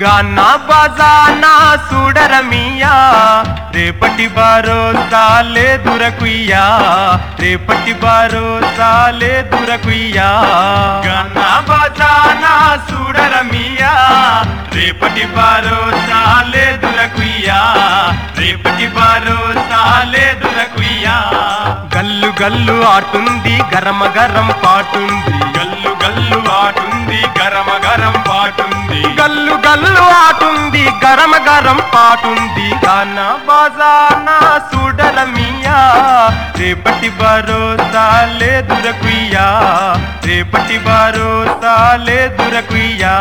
గానా బాజానా చూడరమియా రేపటి భరోసా లేదురకుయ్యా రేపటి భరోసా లేదురకుయ్యా గానా బాజానా చూడరమియా రేపటి భరోసా లేదురకుయ్యా రేపటి భరోసా లేదురకుయ్యా గల్లు గల్లు ఆటుంది గరమ గరం పాటుంది గల్లు గల్లు ఆటుంది గరమ గరం పాటుంది గల్లు గల్లు ఆటుంది గరమ గరం పాటుంది గానా బాజానా చూడరమియా రేపటి భరోసా లేదురకుయ్యా రేపటి భరోసా లేదురకుయ్యా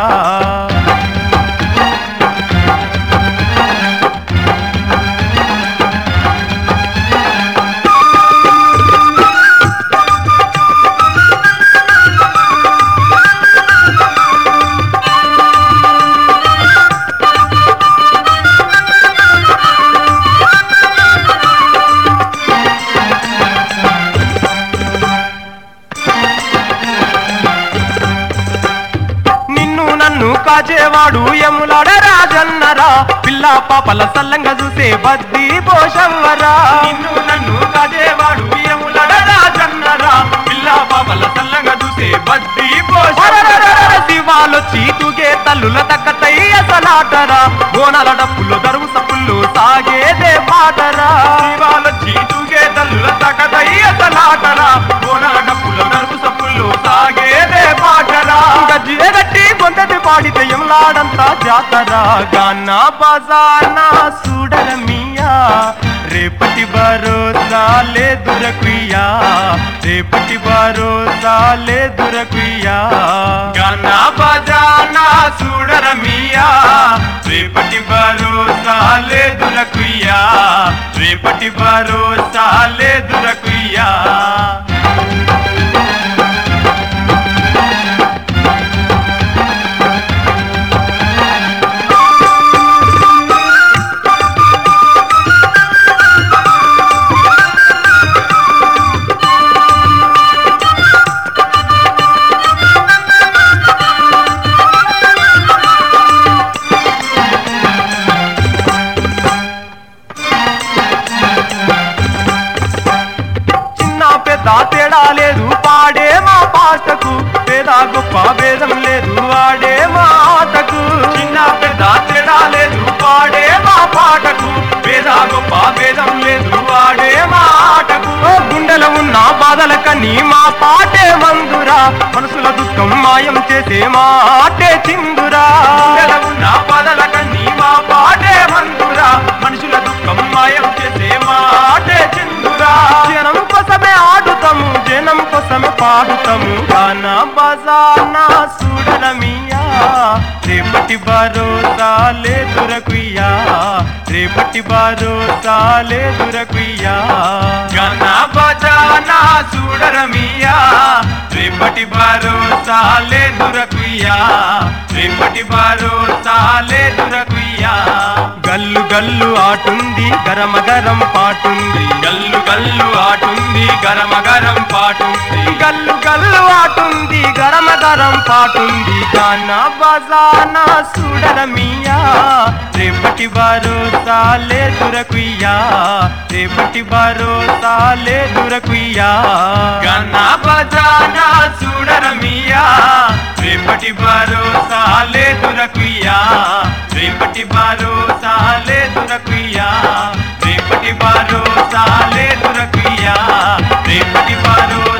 కాజేవాడు యములాడ రాజన్నరా పిల్ల పాపల సల్లంగా చూసే బద్ది పోషవ్వరా నిన్ను నన్ను కాజేవాడు యములాడ రాజన్నరా పిల్ల పాపల సల్లంగా చూసే బద్ది పోషవ్వరా శివాలొచ్చి తూగే తల్లుల తక్కతై అసలాటరా బోనాల డప్పులు దరువు సప్పుళ్ళు సాగేదే పాటరా శివాలొచ్చి తూగే తల్లుల తక్కతై అసలాటరా బోనాల డప్పులు దరువు సప్పుళ్ళు సాగేదే పాటరా గజ్జే గట్టి గొంతటి పాడితే యములాడంతా జాతరా గానా బాజానా చూడరమియా రేపటి భరోసా లేదురకుయ్యా రేపటి భరోసా లేదురకుయ్యా గానా బాజానా చూడరమియా రేపటి భరోసా లేదురకుయ్యా రేపటి భరోసా లేదురకుయ్యా తేడా లేదు పాడే మా పాటకు పేద గొప్ప భేదం లేదు వాడే మా ఆటకు చిన్న పెద్ద తేడా లేదు పాడే మా పాటకు పేద గొప్ప భేదం లేదు వాడే మా ఆటకు గుండెలో ఉన్న బాధలకని మా పాటే మందురా మనసుల దుఃఖం మాయం చేసే మా ఆటే చిందురా గుండెలో ఉన్న బాధలకని మా పాటే మందురా మనుషుల దుఃఖం మాయం చేసే మా ఆటే చిందురా జనం కోసమే ఆడుతాము జనం కోసమే పాడుతాము గానా బాజానా చూడరమియా రేపటి భరోసా లేదురకుయ్యా రేపటి భరోసా లేదురకుయ్యా గానా బాజానా చూడరమియా రేపటి భరోసా లేదురకుయ్యా రేపటి భరోసా లేదురకుయ్యా గల్లు గల్లు ఆటుంది గరమ గరం పాటుంది గల్లు గల్లు ఆటుంది గరమ గరం పాటుంది గల్లు గల్లు ఆటుంది గరమ గరం పాటుంది గానా బాజానా చూడరమియా రేపటి భరోసా లేదురకుయ్యా రేపటి భరోసా లేదురకుయ్యా గానా బాజానా చూడరమియా రేపటి భరోసా లేదురకుయ్యా రేపటి భరోసా లేదురకుయ్యా రేపటి భరోసా లేదురకుయ్యా రేపటి భరోసా